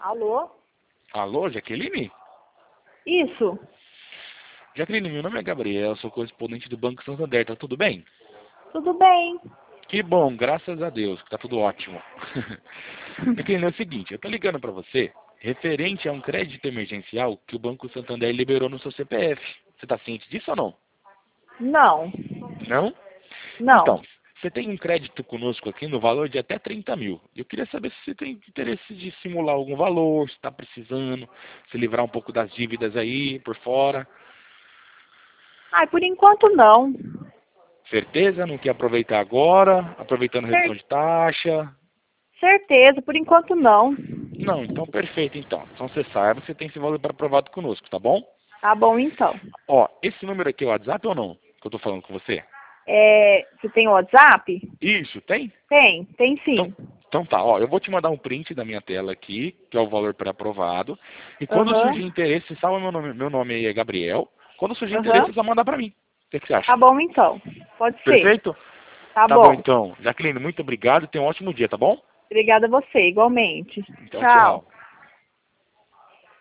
Alô? Alô, Jaqueline? Isso. Jaqueline, meu nome é Gabriel, sou correspondente do Banco Santander, tá tudo bem? Tudo bem. Que bom, graças a Deus, que tá tudo ótimo. Jaqueline, é o seguinte, eu tô ligando pra você referente a um crédito emergencial que o Banco Santander liberou no seu CPF. Você tá ciente disso ou não? Não. Não? Não. Então, você tem um crédito conosco aqui no valor de até 30 mil. Eu queria saber se você tem interesse de simular algum valor, se está precisando, se livrar um pouco das dívidas aí por fora. Ai, por enquanto não. Certeza? Não quer aproveitar agora? Aproveitando redução Cer- de taxa? Certeza, por enquanto não. Não, então perfeito então. Então você saiba, você tem esse valor para aprovado conosco, tá bom? Tá bom então. Ó, esse número aqui é o WhatsApp ou não? Que eu tô falando com você? Você tem o WhatsApp? Isso, tem? Tem Então, sim. então tá, ó, eu vou te mandar um print da minha tela aqui, que é o valor pré-aprovado. E quando Aham. surgir interesse, salva meu nome aí é Gabriel. Quando surgir interesse, Aham. é só mandar pra mim. O que você Tá acha? bom então. Pode ser. Perfeito? Tá Tá bom bom. então. Jaqueline, muito obrigado e tenha um ótimo dia, tá bom? Obrigada a você, igualmente. Então, Tchau. tchau.